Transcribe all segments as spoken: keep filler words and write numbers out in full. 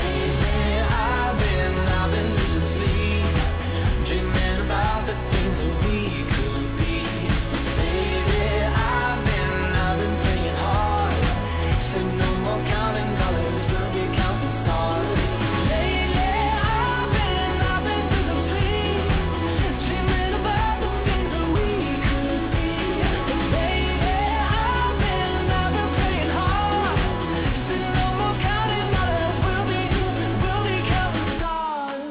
Lately I've been, I've been losing sleep, dreaming about the things that we could be. Baby, I've been, I've been praying hard. Said no more counting dollars, we'll be counting stars. Lately I've been, I've been losing sleep, dreaming about the things that we could be. Baby, I've been, I've been praying hard. Said no more counting dollars, we'll be, we'll be counting stars.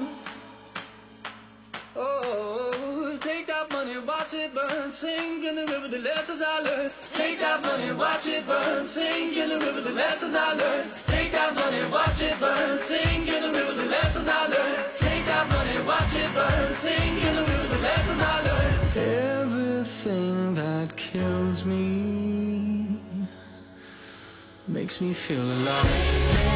Oh, take that money, watch it burn, sink in the river, the lessons I learned. Take that money, watch it burn, sink in the river, the lessons I learned. Take that money, watch it burn, sink in the river, the lessons I learned. Take that money, watch it burn, sink in the river, the lessons I learned. Everything that kills me makes me feel alive.